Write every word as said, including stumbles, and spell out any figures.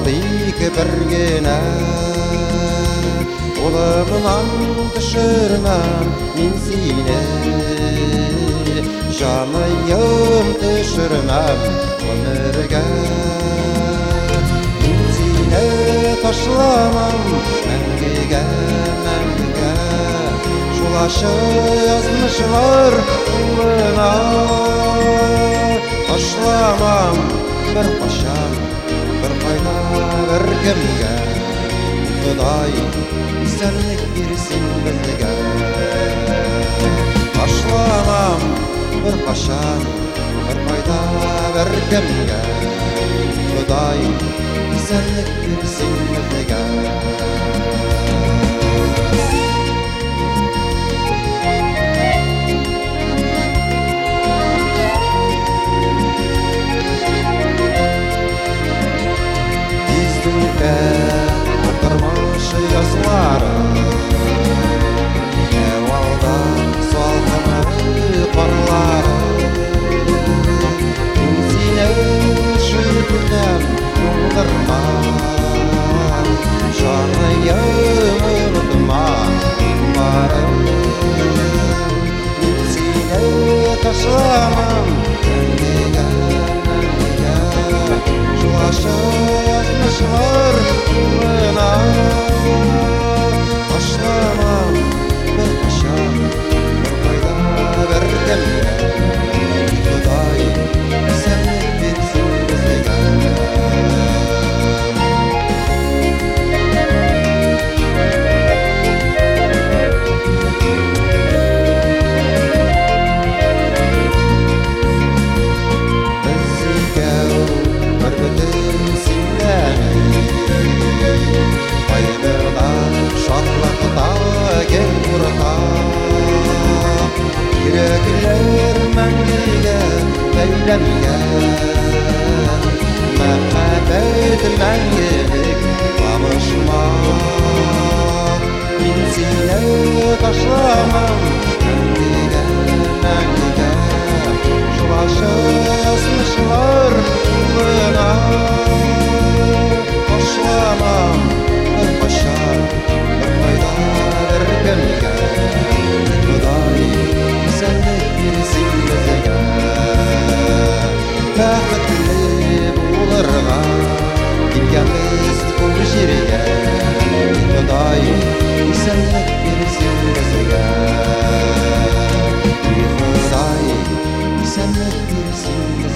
Алдыйк біргені Олымынан түшірмәм мен сені Жанайым түшірмәм өмірге Мен сені ташламам мәңгіге, мәңгіге Жолашы язмышылар ұлына Ташламам бір қашан, бір қайда бір кімге Құдай сәрлік берсін бізге Ташламам бір қашан, бір қайда бір кімге Құдай сәрлік берсін бізге Отырмашы yazları Evalda salgını qarları Мен сені шүрдім ұлдырма Жанайым ұлдыма барым Мен сені ташламам мәңгіге, мәңгіге Жолашы язмышылар ұлына Ташламам бір қашан, бір қайда бір кімге Құдай сәрлік берсін бізге Біз екеу бір бүтін сендәні Қайғырда шатлықта кең ұртақ Жүректер мәңгіге бәйленген Мәхәббәт мәңгілік қабышмақ Мен сені ташламам мәңгіге, мәңгіге Жолашы язмышылар ұлына Ташламам бір қашан, бір қайда бір кімге Құдай сәрлік берсін бізге Бақытлы болырға келгенбіз бұл жерге Құдай сәрлік берсін бізге Құдай сәрлік берсін